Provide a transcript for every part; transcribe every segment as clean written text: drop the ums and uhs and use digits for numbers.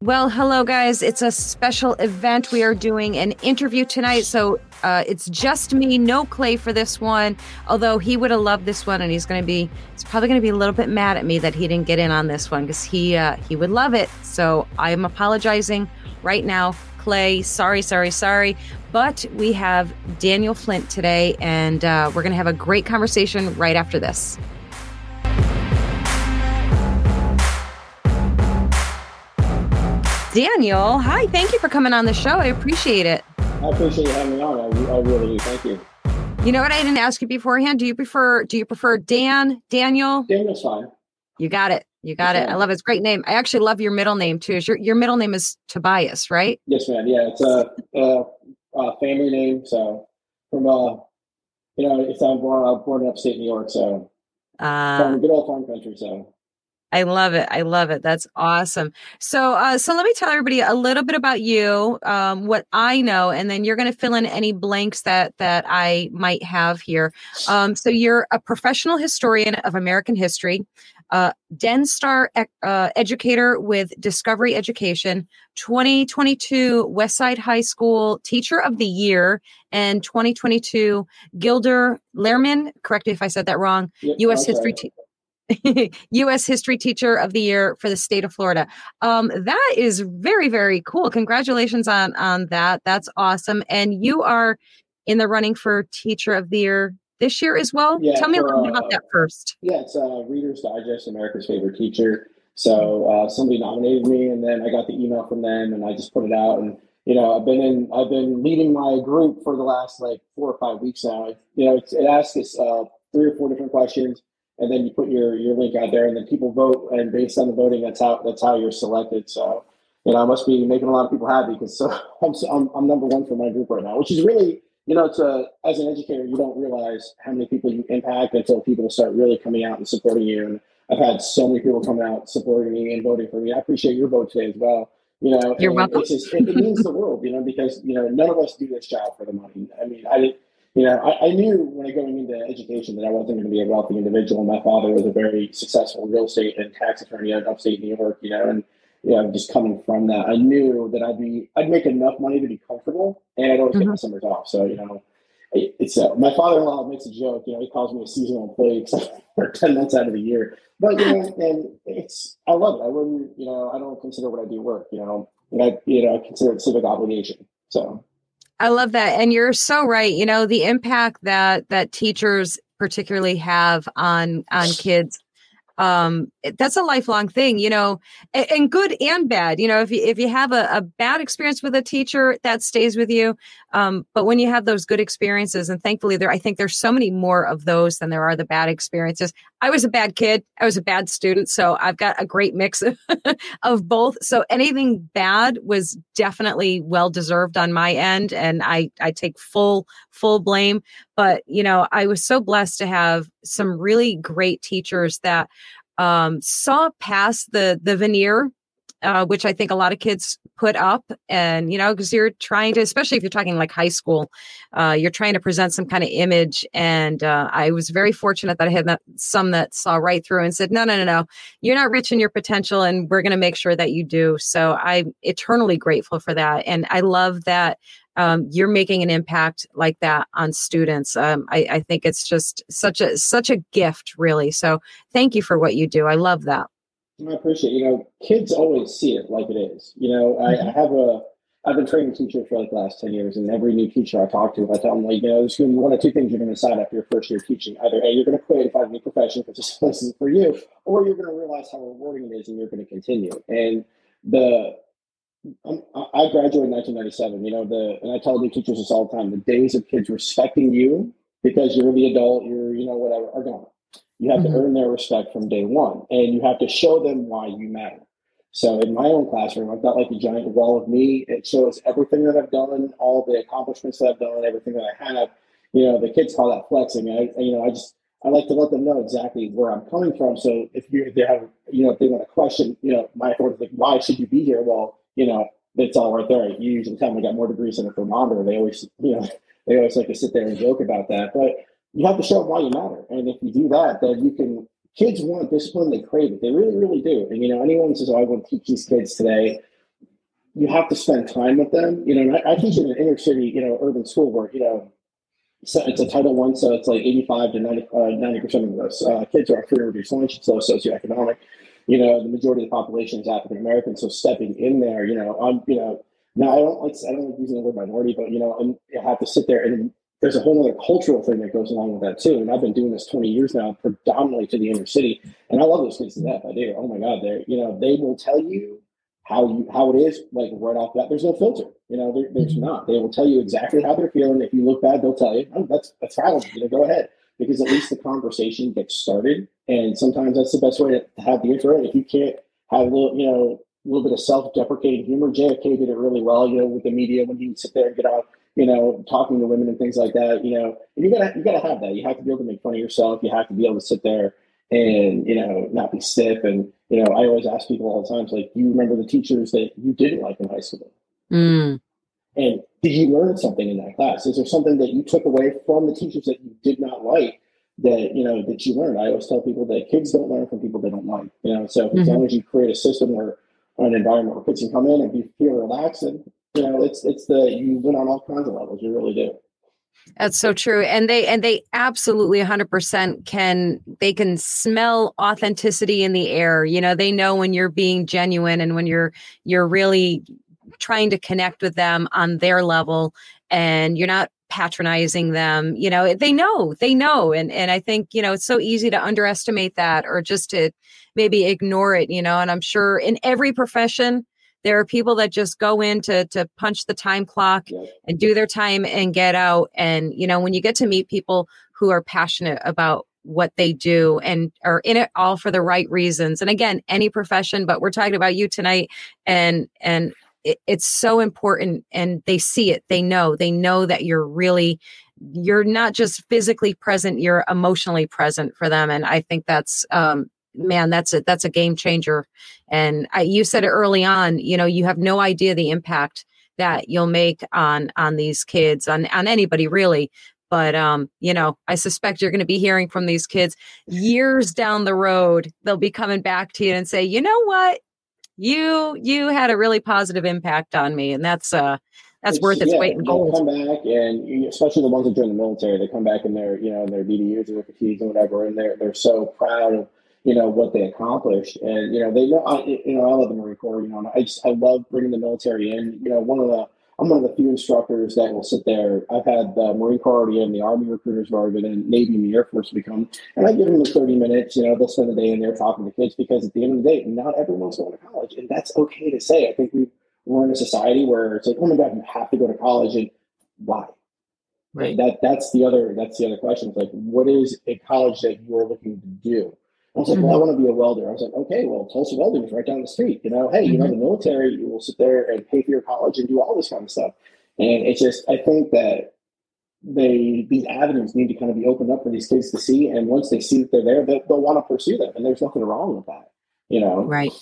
Well, hello, guys. It's a special event. We are doing an interview tonight. So it's just me, no Clay for this one. Although he would have loved this one, and he's probably going to be a little bit mad at me that he didn't get in on this one because he would love it. So I am apologizing right now. Clay, sorry. But we have Daniel Flint today, and we're going to have a great conversation right after this. Daniel, hi. Thank you for coming on the show. I appreciate it. I appreciate you having me on. I really do. Thank you. You know what? I didn't ask you beforehand. Do you prefer Dan, Daniel? Daniel's fine. You got it. I love it. It's a great name. I actually love your middle name too. Your middle name is Tobias, right? Yes, ma'am. Yeah, it's a family name. So from it's I'm born in upstate New York, so from good old farm country. So I love it. That's awesome. So let me tell everybody a little bit about you, what I know, and then you're going to fill in any blanks that I might have here. So you're a professional historian of American history, DenStar educator with Discovery Education, 2022 Westside High School Teacher of the Year, and 2022 Gilder Lehrman, correct me if I said that wrong, yep, U.S. History U.S. History Teacher of the Year for the state of Florida. That is very, very cool. Congratulations on that. That's awesome. And you are in the running for Teacher of the Year this year as well. Yeah, Tell me a little bit about that first. Yeah, it's Reader's Digest, America's Favorite Teacher. So somebody nominated me, and then I got the email from them, and I just put it out. And I've been leading my group for the last 4 or 5 weeks now. It asks us 3 or 4 different questions. And then you put your link out there, and then people vote, and based on the voting, that's how you're selected. So, I must be making a lot of people happy because I'm number one for my group right now, which is really, as an educator, you don't realize how many people you impact until people start really coming out and supporting you. And I've had so many people come out supporting me and voting for me. I appreciate your vote today as well. You're welcome. It means the world, because none of us do this job for the money. I mean, I knew when I going into education that I wasn't going to be a wealthy individual. My father was a very successful real estate and tax attorney in upstate New York, and just coming from that, I knew that I'd make enough money to be comfortable, and I'd always get my summers off. So, it's my father-in-law makes a joke, he calls me a seasonal employee except for 10 months out of the year. But, and I love it. I wouldn't, I don't consider what I do work, and I consider it civic obligation. So. I love that. And you're so right. The impact that teachers particularly have on kids, that's a lifelong thing, and good and bad. If you have a bad experience with a teacher, that stays with you. But when you have those good experiences, and thankfully I think there's so many more of those than there are the bad experiences. I was a bad kid. I was a bad student. So I've got a great mix of both. So anything bad was definitely well-deserved on my end. And I take full blame. But, I was so blessed to have some really great teachers that saw past the veneer, which I think a lot of kids put up. And, because you're trying to, especially if you're talking like high school, you're trying to present some kind of image. And I was very fortunate that I had some that saw right through and said, no, you're not reaching your potential, and we're going to make sure that you do. So I'm eternally grateful for that. And I love that you're making an impact like that on students. I think it's just such a gift, really. So thank you for what you do. I love that. I appreciate it. Kids always see it like it is. I've been training teachers for the last 10 years, and every new teacher I talk to, I tell them, there's going to be one or two things you're going to decide after your first year teaching. Either A, you're going to quit and find a new profession because this place isn't for you, or you're going to realize how rewarding it is and you're going to continue. And I graduated in 1997, and I tell new teachers this all the time, the days of kids respecting you because you're the adult, you're, whatever, are gone. You have to earn their respect from day one, and you have to show them why you matter. So in my own classroom, I've got a giant wall of me. It shows everything that I've done, all the accomplishments that I've done, everything that I have. The kids call that flexing. I like to let them know exactly where I'm coming from. So if they have, if they want to question, my authority, why should you be here? Well, it's all right there. You usually tell them I got more degrees than a thermometer. They always, they always like to sit there and joke about that. But you have to show them why you matter. And if you do that, then kids want discipline. They crave it. They really, really do. And, anyone says, I want to teach these kids today, you have to spend time with them. You know, and I teach in an inner city, you know, urban school where, you know, so it's a Title One, so it's like 85 to 90% of those kids are on free and reduced lunch. It's low socioeconomic. You know, the majority of the population is African American. So stepping in there, you know, you know, now I don't like using the word minority, but you know, and you have to sit there, and there's a whole other cultural thing that goes along with that too. And I've been doing this 20 years now, predominantly to the inner city, and I love those kids to death. I do. Oh my God, you know, they will tell you how it is, like right off that. There's no filter, you know. There's not. They will tell you exactly how they're feeling. If you look bad, they'll tell you, oh, that's fine. You know, go ahead, because at least the conversation gets started. And sometimes that's the best way to have the intro. If you can't have a little, you know, a little bit of self-deprecating humor, JFK did it really well, you know, with the media when he would sit there and get out, you know, talking to women and things like that, you know. And you gotta have that. You have to be able to make fun of yourself. You have to be able to sit there and, you know, not be stiff. And, you know, I always ask people all the time, like, do you remember the teachers that you didn't like in high school? Mm. And did you learn something in that class? Is there something that you took away from the teachers that you did not like that, you know, that you learned? I always tell people that kids don't learn from people they don't like, you know. So as long as you create a system or an environment where kids can come in and feel relaxed, and, you know, you win on all kinds of levels. You really do. That's so true. And they absolutely 100% can smell authenticity in the air. You know, they know when you're being genuine and when you're really trying to connect with them on their level and you're not patronizing them. You know, they know. And I think, you know, it's so easy to underestimate that or just to maybe ignore it, you know. And I'm sure in every profession, there are people that just go in to punch the time clock and do their time and get out. And, you know, when you get to meet people who are passionate about what they do and are in it all for the right reasons. And again, any profession, but we're talking about you tonight, and it's so important, and they see it. They know that you're not just physically present, you're emotionally present for them. And I think that's, man, that's a game changer. And you said it early on, you know, you have no idea the impact that you'll make on these kids, on anybody really. But, you know, I suspect you're going to be hearing from these kids years down the road. They'll be coming back to you and say, you know what, you had a really positive impact on me. And that's worth its weight in gold. Come back, and especially the ones that join the military, they come back in their, you know, in their BDUs or their fatigues and whatever, and they're so proud of, you know, what they accomplished. And, you know, they know, I love the Marine Corps, you know, and I love bringing the military in. You know, I'm one of the few instructors that will sit there. I've had the Marine Corps already in, the Army recruiters have already been in, Navy and the Air Force become, and I give them the 30 minutes, you know, they'll spend a day in there talking to kids, because at the end of the day, not everyone's going to college, and that's okay to say. I think we're in a society where it's like, oh my God, you have to go to college, and why? Right. That's the other question. It's like, what is a college that you are looking to do? I was like, well, I want to be a welder. I was like, okay, well, Tulsa Welding is right down the street. You know, hey, you know, the military, you will sit there and pay for your college and do all this kind of stuff. And it's just, I think that these avenues need to kind of be opened up for these kids to see. And once they see that they're there, they'll want to pursue them. And there's nothing wrong with that, you know? Right.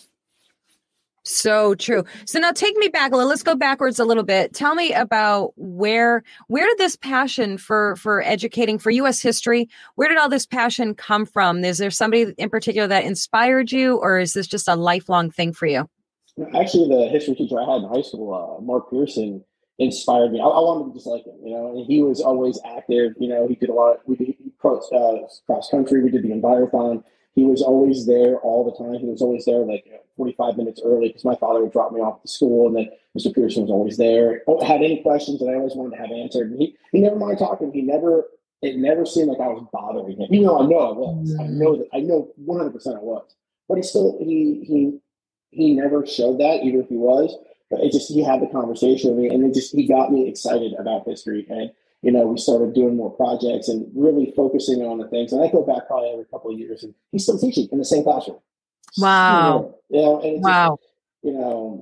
So true. So now take me back. Let's go backwards a little bit. Tell me about where did this passion for educating, for U.S. history, where did all this passion come from? Is there somebody in particular that inspired you, or is this just a lifelong thing for you? Actually, the history teacher I had in high school, Mark Pearson, inspired me. I wanted to be just like him, you know, and he was always active. You know, he did a lot. We did cross country. We did the Envirothon. He was always there all the time. He was always there like 45 minutes early, because my father would drop me off at school, and then Mr. Pearson was always there. I had any questions that I always wanted to have answered. And he never mind talking. It never seemed like I was bothering him. Even though I know I was. I know 100% I was. But he never showed that, even if he was. But he had the conversation with me, and he got me excited about history. And, you know, we started doing more projects and really focusing on the things. And I go back probably every couple of years, and he's still teaching in the same classroom. Wow. You know, and wow. You know,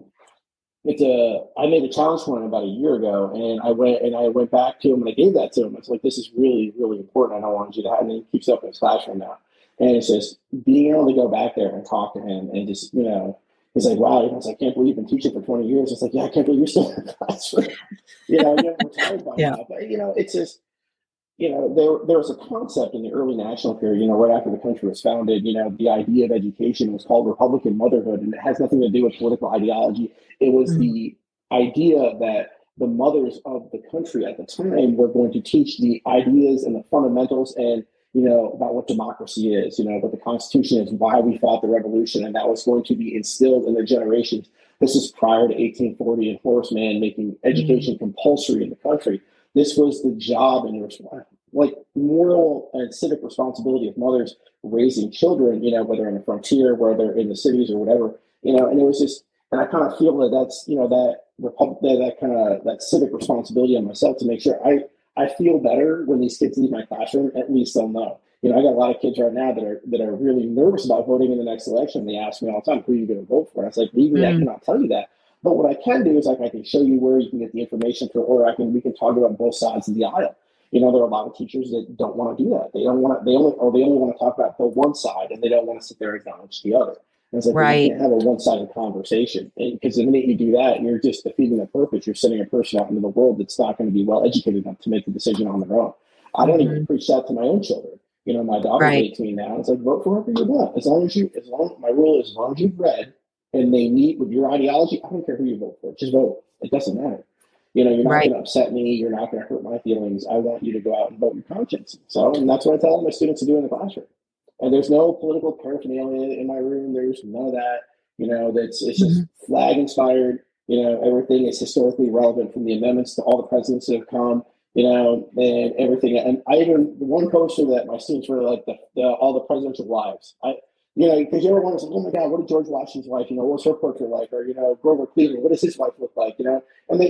I made a challenge for him about a year ago, and I went back to him and I gave that to him. It's like, this is really, really important. I want you to have, and he keeps up in his classroom now. And it's just being able to go back there and talk to him, and just, you know, he's like, wow, I was like, I can't believe you've been teaching for 20 years. It's like, yeah, I can't believe you're still in the classroom. You know, you're retired by now. But, you know, it's just, you know, there was a concept in the early national period, you know, right after the country was founded, you know, the idea of education was called Republican motherhood, and it has nothing to do with political ideology. It was the idea that the mothers of the country at the time were going to teach the ideas and the fundamentals and, about what democracy is, what the Constitution is, why we fought the revolution, and that was going to be instilled in the generations. This is prior to 1840 and Horace Mann making education compulsory in the country. This was the job and moral and civic responsibility of mothers raising children, whether in the frontier, whether in the cities or whatever, and it was just, and I kind of feel that that's, that civic responsibility on myself to make sure I feel better when these kids leave my classroom. At least they'll know. I got a lot of kids right now that are really nervous about voting in the next election. They ask me all the time, "Who are you going to vote for?" I was like, "Legally, I cannot tell you that. But what I can do is I can show you where you can get the information for, or we can talk about both sides of the aisle." There are a lot of teachers that don't want to do that. They only want to talk about the one side, and they don't want to sit there and acknowledge the other. And it's like, right. You can't have a one-sided conversation, because the minute you do that, you're just defeating the purpose. You're sending a person out into the world that's not going to be well educated enough to make the decision on their own. I don't even preach that to my own children. My daughter's 18 now. It's like, vote for whoever you want. As long as you've read and they meet with your ideology, I don't care who you vote for. Just vote. It doesn't matter. You're not going to upset me. You're not going to hurt my feelings. I want you to go out and vote your conscience. And that's what I tell all my students to do in the classroom. And there's no political paraphernalia in my room. There's none of that. It's just flag inspired. Everything is historically relevant, from the amendments to all the presidents that have come. And everything. And I even, one poster that my students really like, all the presidential wives. Because you ever want to say, "Oh my God, what did George Washington's wife? What's her portrait like?" Or Grover Cleveland, what does his wife look like? And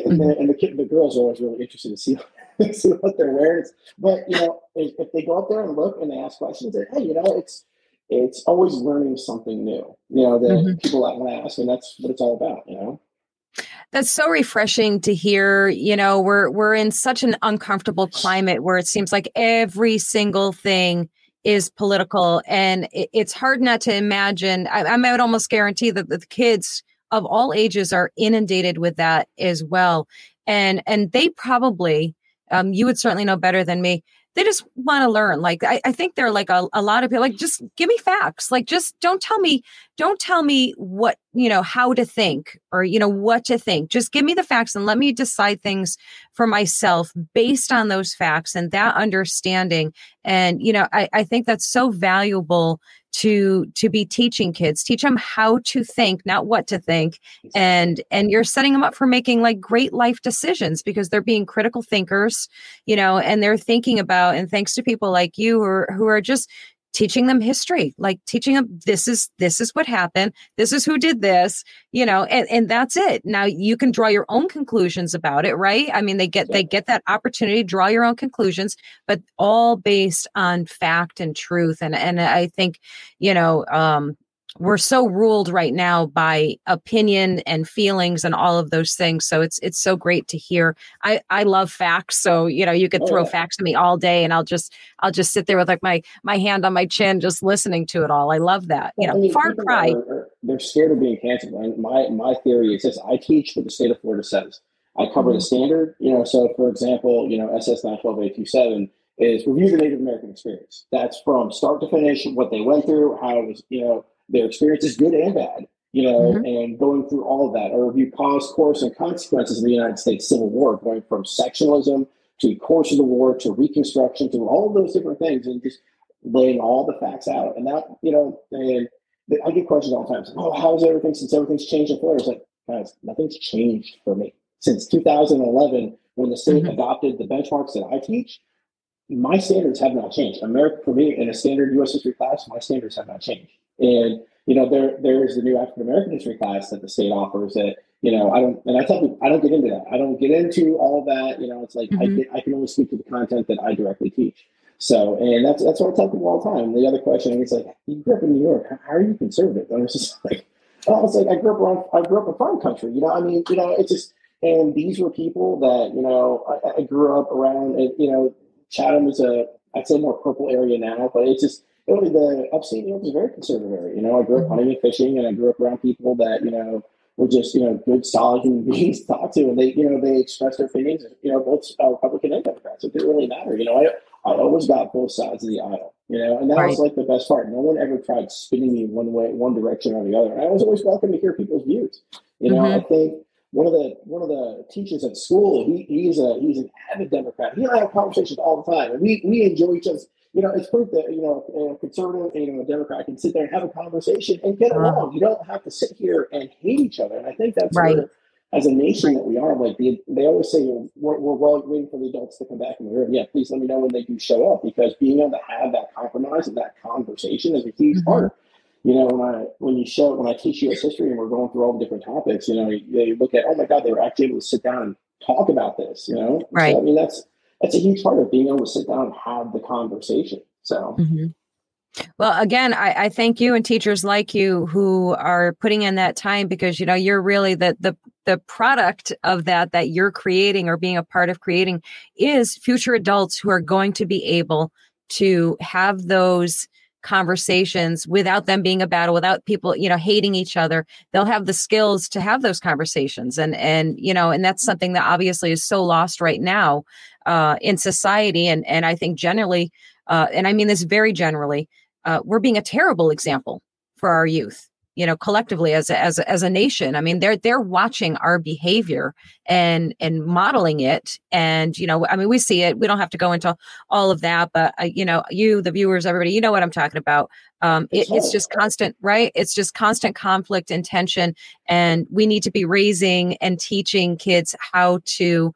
the girls are always really interested to see what they're wearing. But if they go up there and look and they ask questions, hey, it's always learning something new. That people want to ask, and that's what it's all about. That's so refreshing to hear. We're in such an uncomfortable climate where it seems like every single thing is political, and it's hard not to imagine. I would almost guarantee that the kids of all ages are inundated with that as well. And they probably, you would certainly know better than me, they just want to learn. Like, I think they're like a lot of people, like, just give me facts. Like, just don't tell me what, how to think or, what to think. Just give me the facts and let me decide things for myself based on those facts and that understanding. And, I think that's so valuable to be teaching kids. Teach them how to think, not what to think. And you're setting them up for making like great life decisions, because they're being critical thinkers, and they're thinking about, and thanks to people like you who are just teaching them history, like teaching them this is what happened. This is who did this, and that's it. Now you can draw your own conclusions about it, right? I mean, they get that opportunity to draw your own conclusions, but all based on fact and truth. And I think, we're so ruled right now by opinion and feelings and all of those things. So it's so great to hear. I love facts. So, you could throw facts at me all day and I'll just sit there with like my hand on my chin, just listening to it all. I love that. Far cry. They're scared of being canceled. And my theory is this: I teach what the state of Florida says. I cover the standard, so for example, SS 912-827 is review the Native American experience. That's from start to finish, what they went through, how it was, their experience is good and bad, and going through all of that. Or review cause, course, and consequences of the United States Civil War, going from sectionalism to course of the war to Reconstruction to all of those different things, and just laying all the facts out. And that, and I get questions all the time. Oh, how's everything since everything's changed in Florida? It's like, guys, nothing's changed for me. Since 2011, when the state adopted the benchmarks that I teach, my standards have not changed. America, for me, in a standard U.S. history class, my standards have not changed. And, there is the new African American history class that the state offers that, I tell people, I don't get into that. I don't get into all of that. It's like, I can only speak to the content that I directly teach. So, and that's what I tell people all the time. The other question is like, you grew up in New York. How are you conservative? And it's just like, oh, it's like, I grew up in farm country, it's just, and these were people that, I grew up around, Chatham is I'd say more purple area now, but it's just, really the upstate New York is a very conservative area. I grew up hunting and fishing, and I grew up around people that, were just, good, solid human beings to talk to. And they expressed their opinions, both Republican and Democrats. It didn't really matter. I always got both sides of the aisle, and that was like the best part. No one ever tried spinning me one way, one direction or the other. And I was always welcome to hear people's views. I think one of the teachers at school, he's an avid Democrat. He and I have conversations all the time, and we enjoy each other's. It's proof that a conservative and a Democrat can sit there and have a conversation and get along. You don't have to sit here and hate each other. And I think that's where, as a nation, that we are. Like they always say, we're waiting for the adults to come back in the room. Yeah, please let me know when they do show up, because being able to have that compromise and that conversation is a huge part. When I teach U.S. history and we're going through all the different topics, they look at, oh my God, they were actually able to sit down and talk about this. Right. So, I mean, that's a huge part of being able to sit down and have the conversation. So. Well, again, I thank you and teachers like you who are putting in that time, because, you're really the product of that you're creating or being a part of creating is future adults who are going to be able to have those conversations without them being a battle, without people, hating each other. They'll have the skills to have those conversations. And that's something that obviously is so lost right now in society. And I think generally, and I mean this very generally, we're being a terrible example for our youth, collectively as a nation. I mean, they're watching our behavior and modeling it. And, I mean, we see it. We don't have to go into all of that, but you, the viewers, everybody, you know what I'm talking about. It's just constant, right? It's just constant conflict and tension. And we need to be raising and teaching kids how to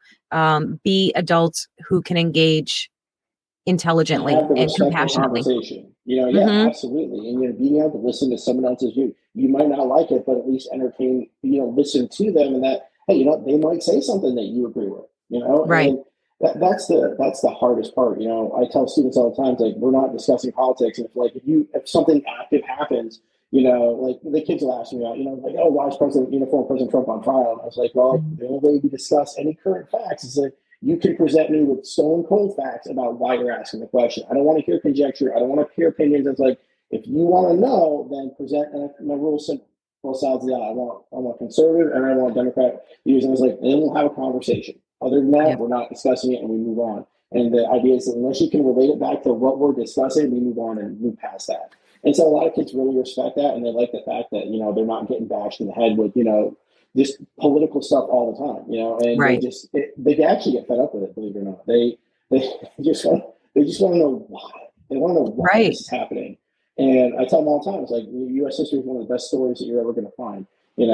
be adults who can engage intelligently and compassionately. Absolutely. And being able to listen to someone else's view. You might not like it, but at least entertain, listen to them, and that, hey, they might say something that you agree with, Right. And that's the hardest part. I tell students all the time, like, we're not discussing politics. And if something active happens, like the kids will ask me about, like, oh, why is former President Trump on trial? And I was like, well, the only way we discuss any current facts is that you can present me with stone cold facts about why you're asking the question. I don't want to hear conjecture. I don't want to hear opinions. It's like, if you want to know, then present. And my rule is simple: both sides of the aisle. I want conservative and I want Democrat views. And I was like, then we'll have a conversation. Other than that, we're not discussing it, and we move on. And the idea is that unless you can relate it back to what we're discussing, we move on and move past that. And so a lot of kids really respect that, and they like the fact that they're not getting bashed in the head with just political stuff all the time, and right. they actually get fed up with it, believe it or not. They just want to know why. They want to know why this is happening. And I tell them all the time, it's like, U.S. history is one of the best stories that you're ever going to find,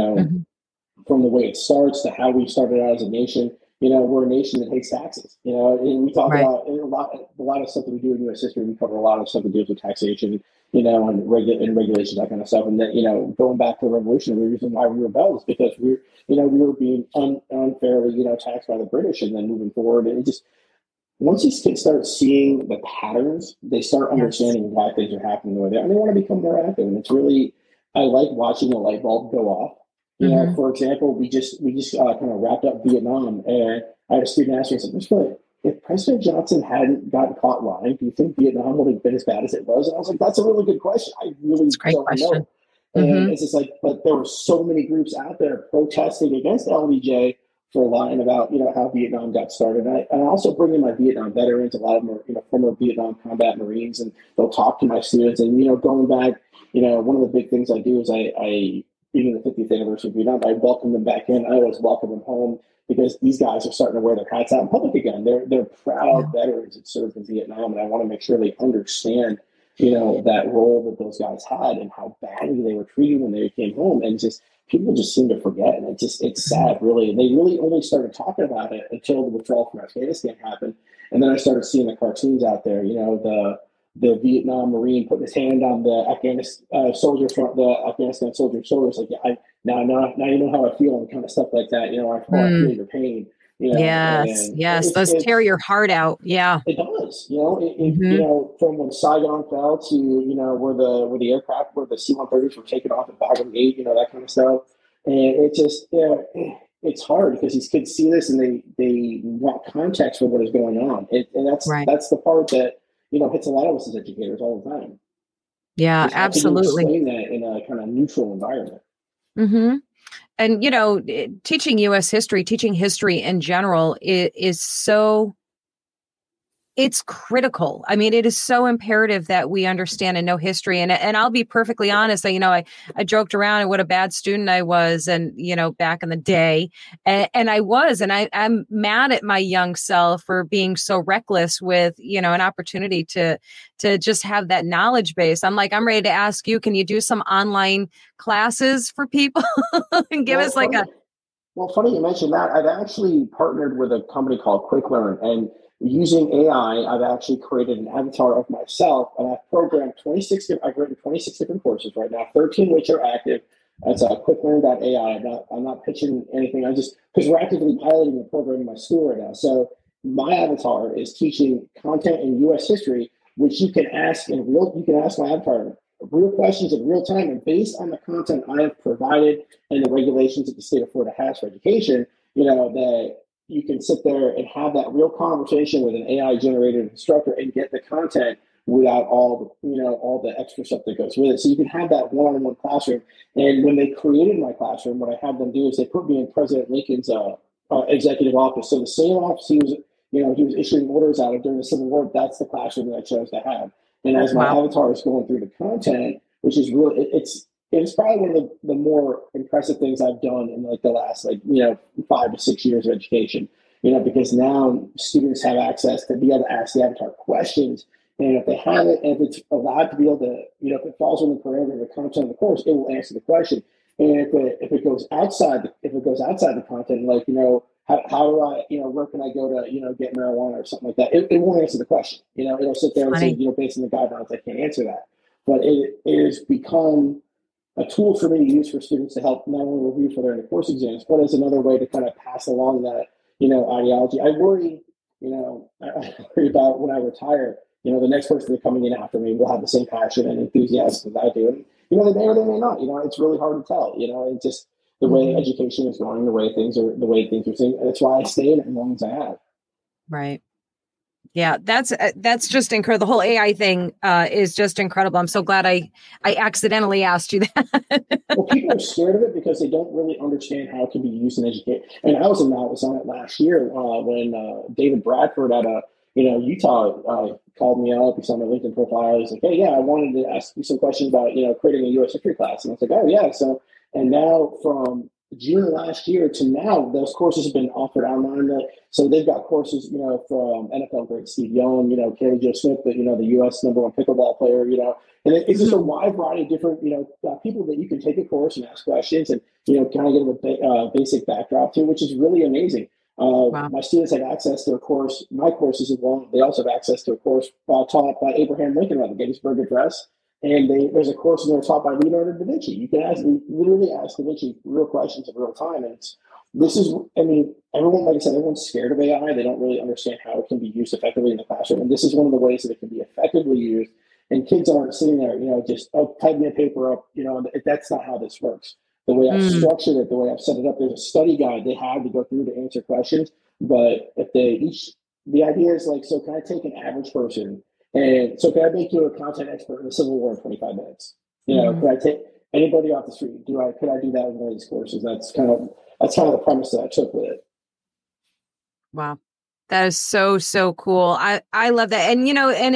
from the way it starts to how we started out as a nation. We're a nation that hates taxes, and we talk about a lot of stuff that we do in U.S. history. We cover a lot of stuff that deals with taxation, and regulations, that kind of stuff. And that, going back to the revolution, the reason why we rebelled is because we were being unfairly, taxed by the British. And then moving forward, and it just, once these kids start seeing the patterns, they start understanding why things are happening the way they are, and they want to become more active. And it's really, I like watching the light bulb go off. For example, we just kind of wrapped up Vietnam, and I had a student ask me, if President Johnson hadn't gotten caught lying, do you think Vietnam would have been as bad as it was? And I was like, that's a really good question. I really don't know. And it's just like, but there were so many groups out there protesting against LBJ for lying about, how Vietnam got started. And I also bring in my Vietnam veterans. A lot of them are, former Vietnam combat Marines, and they'll talk to my students. And, going back, one of the big things I do is I being the 50th anniversary of Vietnam, I welcome them back in. I always welcome them home, because these guys are starting to wear their hats out in public again. They're proud veterans that served in Vietnam, and I want to make sure they understand, that role that those guys had and how badly they were treated when they came home. And just people just seem to forget, and it's sad, really. And they really only started talking about it until the withdrawal from Afghanistan happened. And then I started seeing the cartoons out there, the Vietnam Marine putting his hand on the Afghanistan soldier's shoulders, like, now you know how I feel, and kind of stuff like that. I feel your pain. Yes, those tear your heart out. Yeah, it does. From when Saigon fell to where the aircraft, where the C-130s were taken off at Bagram Gate, that kind of stuff. And it just it's hard, because these kids see this and they want context for what is going on, and that's the part that hits a lot of us as educators all the time. Yeah, absolutely. Explain that in a kind of neutral environment. And, teaching U.S. history, teaching history in general is so it's critical. I mean, it is so imperative that we understand and know history. And I'll be perfectly honest. I joked around at what a bad student I was, and back in the day, and I'm mad at my young self for being so reckless with an opportunity to just have that knowledge base. I'm ready to ask you, can you do some online classes for people and give us like a. Well, funny you mentioned that. I've actually partnered with a company called QuickLearn, and using AI, I've actually created an avatar of myself, and I've programmed 26. I've written 26 different courses right now, 13 which are active. It's QuickLearn.ai. I'm not pitching anything. I just because we're actively piloting the program in my school right now. So my avatar is teaching content in U.S. history, which you can ask in real. You can ask my avatar real questions in real time, and based on the content I have provided and the regulations that the state of Florida has for education, that you can sit there and have that real conversation with an AI generated instructor and get the content without all the extra stuff that goes with it. So you can have that one-on-one classroom. And when they created my classroom, what I had them do is they put me in President Lincoln's executive office. So the same office he was issuing orders out of during the Civil War. That's the classroom that I chose to have. And as my avatar is going through the content, which is really, it's probably one of the more impressive things I've done in the last 5 to 6 years of education. Because now students have access to be able to ask the avatar questions, and if they have it, and if it's allowed to be able to, if it falls within the parameter of the content of the course, it will answer the question. And if it goes outside the content, how do I, where can I go to, get marijuana or something like that? It won't answer the question. It'll sit there and say, based on the guidelines, I can't answer that. But it has become a tool for me to use for students to help not only review for their course exams, but as another way to kind of pass along that, ideology. I worry about when I retire, the next person that's coming in after me will have the same passion and enthusiasm as I do. And, they may or they may not. It's really hard to tell. It's just the way education is going, the way things are seeing. That's why I stay in it as long as I have. Right. Yeah, that's just incredible. The whole AI thing is just incredible. I'm so glad I accidentally asked you that. Well, people are scared of it because they don't really understand how it can be used in education. And I was on it last year when David Bradford at Utah called me up. He saw my LinkedIn profile. He's like, "Hey, yeah, I wanted to ask you some questions about creating a U.S. history class." And I was like, "Oh yeah." So and now from June last year to now, those courses have been offered online. So they've got courses, from NFL great Steve Young, Kerry Joe Smith, the U.S. #1 pickleball player, and it's just a wide variety of different, people that you can take a course and ask questions and, kind of get a basic backdrop to, which is really amazing. Wow. My students have access to a course. My courses as well. They also have access to a course taught by Abraham Lincoln about the Gettysburg Address. And there's a course in there taught by Leonardo da Vinci. You can literally ask Da Vinci real questions in real time. And everyone, like I said, everyone's scared of AI. They don't really understand how it can be used effectively in the classroom. And this is one of the ways that it can be effectively used. And kids aren't sitting there, just, type me a paper up. That's not how this works. The way I've structured it, the way I've set it up, there's a study guide they have to go through to answer questions. But if the idea is so can I take an average person? And so can I make you a content expert in the Civil War in 25 minutes? Could I take anybody off the street? Could I do that with one of these courses? That's kind of the premise that I took with it. Wow. That is so, so cool. I love that. And, and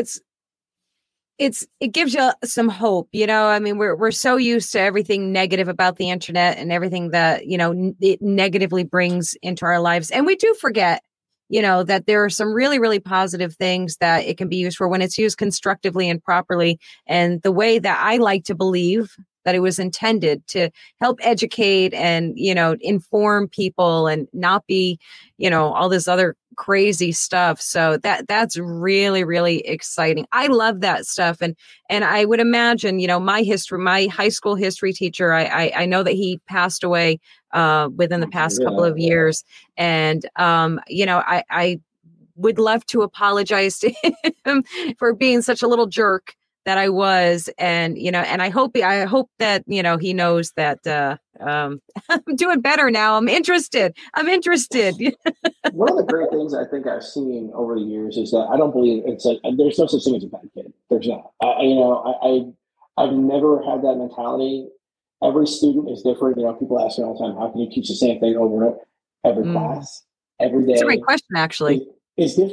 it gives you some hope, we're so used to everything negative about the internet and everything that, it negatively brings into our lives. And we do forget, that there are some really, really positive things that it can be used for when it's used constructively and properly. And the way that I like to believe that it was intended to help educate and, inform people and not be, all this other crazy stuff. So that's really, really exciting. I love that stuff. And I would imagine, my high school history teacher, I know that he passed away within the past couple of years. And, I would love to apologize to him for being such a little jerk that I was. And, and I hope that, he knows that I'm doing better now. I'm interested. One of the great things I think I've seen over the years is that I don't believe there's no such thing as a bad kid. There's not. I've never had that mentality. Every student is different. People ask me all the time, how can you teach the same thing over and over? Every class, every day. It's a great question, actually. It's different.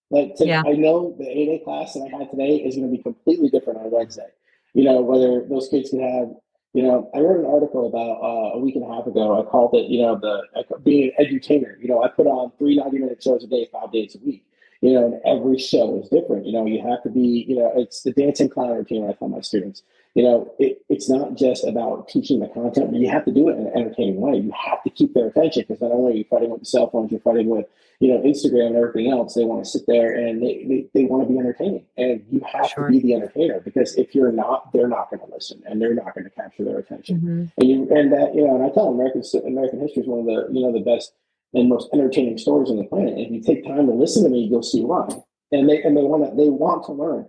Like Yeah. I know the 8A class that I had today is going to be completely different on Wednesday. Whether those kids can have, I wrote an article about a week and a half ago. I called it, being an edutainer. I put on 3 90-minute shows a day, 5 days a week. And every show is different. You have to be, it's the dancing clown routine. I tell my students, it's not just about teaching the content, but you have to do it in an entertaining way. You have to keep their attention, because not only are you fighting with the cell phones, you're fighting with, Instagram and everything else. They want to sit there and they want to be entertaining, and you have to be the entertainer, because if you're not, they're not going to listen, and they're not going to capture their attention. And I tell them American history is one of the, the best and most entertaining stories on the planet. If you take time to listen to me, you'll see why. And they want to learn.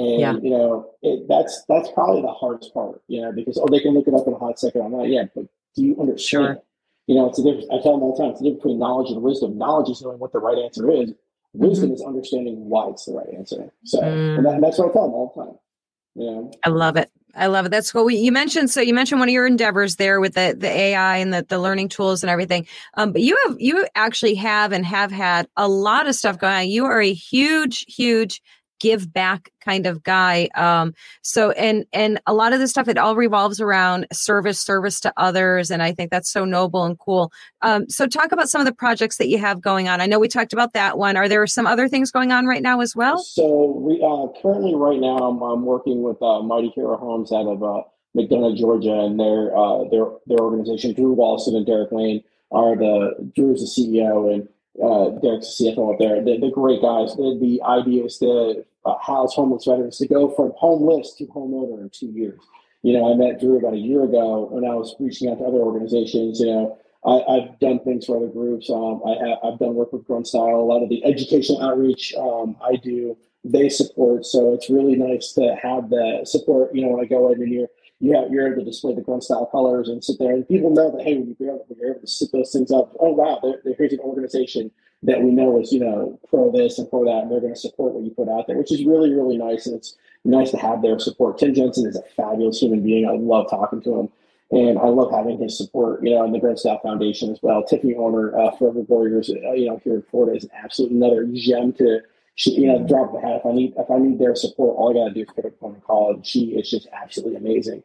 And that's probably the hardest part, because they can look it up in a hot second. I'm like, yeah, but do you understand? It's a difference. I tell them all the time, it's the difference between knowledge and wisdom. Knowledge is knowing what the right answer is. Wisdom is understanding why it's the right answer. So, and that's what I tell them all the time. I love it. That's what you mentioned. So you mentioned one of your endeavors there with the AI and the learning tools and everything. But you actually have had a lot of stuff going on. You are a huge give back kind of guy. So a lot of this stuff, it all revolves around service to others. And I think that's so noble and cool. So talk about some of the projects that you have going on. I know we talked about that one. Are there some other things going on right now as well? So we currently right now I'm working with Mighty Hero Homes out of McDonough, Georgia, and their organization. Drew Walson and Derek Lane Drew's the CEO, and Derek's the CFO up there. They're great guys. The idea is to house homeless veterans, to go from homeless to homeowner in 2 years. I met Drew about a year ago when I was reaching out to other organizations. I've done things for other groups. I've done work with Grunt Style. A lot of the educational outreach I do, they support. So it's really nice to have the support. When I go in and you're able to display the Grunt Style colors and sit there, and people know that, hey, when you're able to sit those things up, oh wow, here's an organization that we know is pro this and pro that, and they're going to support what you put out there, which is really, really nice. And it's nice to have their support. Tim Jensen is a fabulous human being. I love talking to him, and I love having his support. And the Grunt Style Foundation as well. Tiffany Owner, Forever Warriors, here in Florida, is absolutely another gem to drop the hat. If I need their support, all I got to do is pick up the phone and call, and she is just absolutely amazing.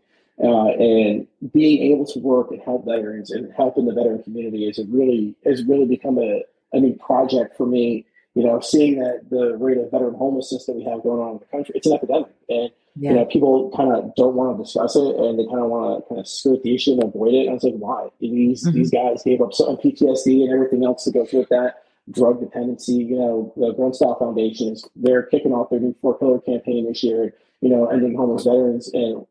And being able to work and help veterans and help in the veteran community has really become a new project for me. Seeing that the rate of veteran homelessness that we have going on in the country, it's an epidemic, and people kind of don't want to discuss it, and they kind of want to kind of skirt the issue and avoid it. And it's like, why? These guys gave up some PTSD and everything else to go through with that. Drug dependency. The Grunt Style Foundation they're kicking off their new 4-pillar campaign this year. Ending homeless veterans, and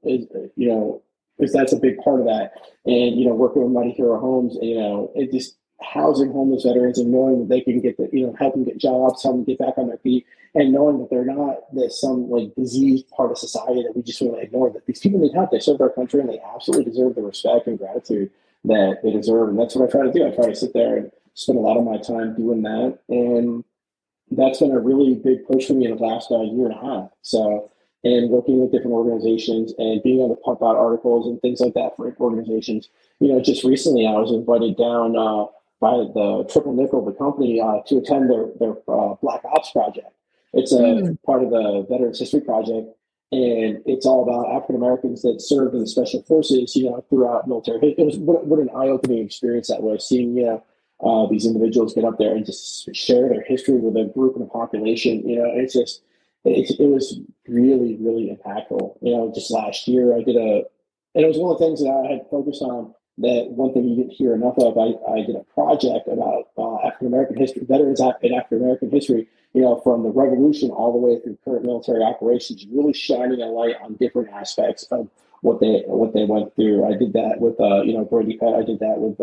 because that's a big part of that. And working with Mighty Hero Homes, it just housing homeless veterans and knowing that they can get help them get jobs, help them get back on their feet, and knowing that they're not some like diseased part of society that we just want to ignore. That these people need help. They serve our country, and they absolutely deserve the respect and gratitude that they deserve. And that's what I try to do. I try to sit there and spend a lot of my time doing that, and that's been a really big push for me in the last year and a half. So. And working with different organizations and being able to pump out articles and things like that for organizations. Just recently I was invited down by the Triple Nickel, the company, to attend their Black Ops project. It's a part of the Veterans History Project, and it's all about African Americans that served in the special forces, throughout military. It was what an eye-opening experience that was, seeing these individuals get up there and just share their history with a group and a population. It's just. It was really, really impactful. Just last year and it was one of the things that I had focused on, that one thing you didn't hear enough of. I did a project about African-American history, veterans in African-American history, from the revolution all the way through current military operations, really shining a light on different aspects of what they went through. I did that with, Brady Pett. I did that with,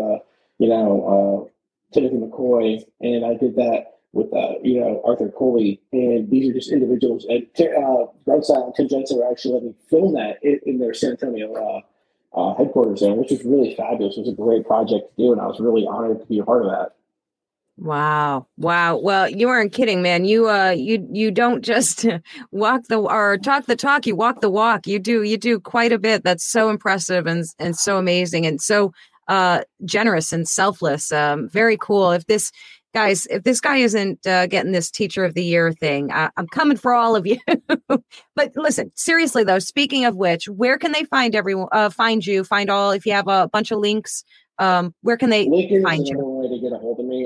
Timothy McCoy, and I did that with Arthur Coley, and these are just individuals. And Grunt Style and Tim Jensen were actually letting me film that in their San Antonio headquarters there, which was really fabulous. It was a great project to do, and I was really honored to be a part of that. Wow. Well, you aren't kidding, man. You don't just talk the talk, you walk the walk. You do quite a bit. That's so impressive and so amazing and so generous and selfless. Very cool. guys, if this guy isn't getting this Teacher of the Year thing, I'm coming for all of you. But listen, seriously though, speaking of which, where can they find everyone? Find you? Find all? If you have a bunch of links, where can they LinkedIn find is you? another way to get a hold of me.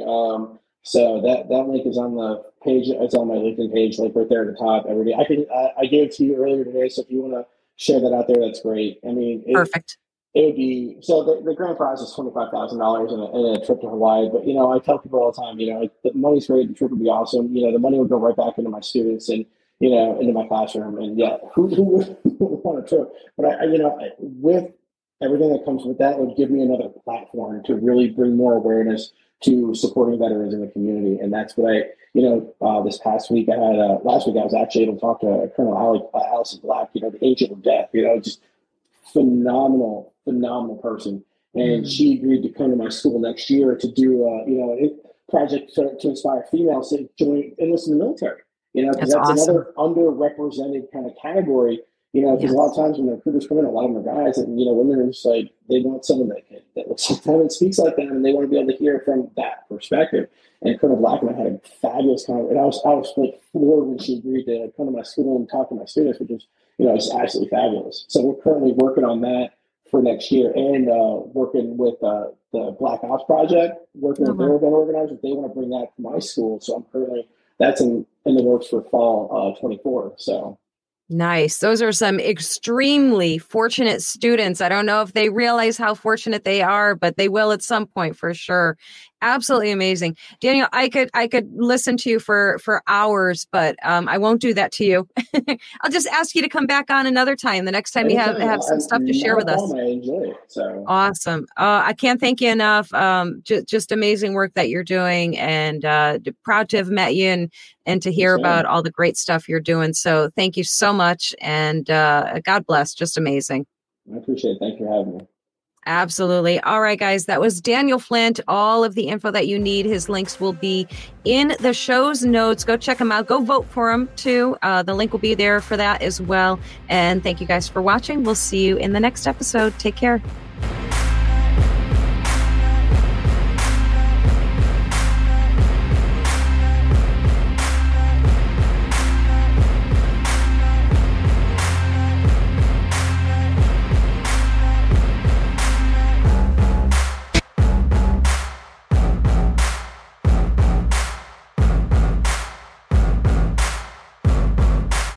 So that link is on the page. It's on my LinkedIn page, like right there at the top. Every day, I gave it to you earlier today. So if you want to share that out there, that's great. I mean, Perfect. it would be so. The grand prize is $25,000 and a trip to Hawaii. But I tell people all the time, the money's great. The trip would be awesome. The money would go right back into my students and into my classroom. And yeah, who would want a trip? But with everything that comes with that, it would give me another platform to really bring more awareness to supporting veterans in the community. And that's what this past week last week I was actually able to talk to Colonel Allison Black, the Angel of Death, just phenomenal person. And she agreed to come to my school next year to do a project to inspire females to join enlist in the military, because that's awesome. Another underrepresented kind of category. Because a lot of times when the recruiters come in, a lot of them are guys, and women are just like, they want someone that looks like them and speaks like them, and they want to be able to hear from that perspective. And Colonel Black and I had a fabulous conversation. I was like floored when she agreed to come to my school and talk to my students, which is it's absolutely fabulous. So we're currently working on that for next year, and working with the Black Ops Project, working with their event organizers. They want to bring that to my school, so I'm currently that's in the works for fall 24. So. Nice. Those are some extremely fortunate students. I don't know if they realize how fortunate they are, but they will at some point for sure. Absolutely amazing. Daniel, I could listen to you for hours, but I won't do that to you. I'll just ask you to come back on another time. The next time you have some stuff to share with us. I enjoy it. So awesome. I can't thank you enough. Just amazing work that you're doing, and proud to have met you and to hear about all the great stuff you're doing. So thank you so much. And God bless. Just amazing. I appreciate it. Thank you for having me. Absolutely. All right, guys, that was Daniel Flint. All of the info that you need, his links will be in the show's notes. Go check him out. Go vote for him too. The link will be there for that as well. And thank you guys for watching. We'll see you in the next episode. Take care.